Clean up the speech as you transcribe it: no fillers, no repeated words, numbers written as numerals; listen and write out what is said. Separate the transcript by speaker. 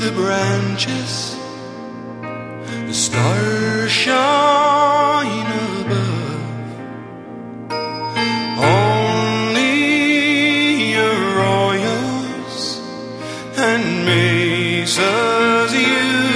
Speaker 1: the branches, the stars shine above. Only arroyos and mesas you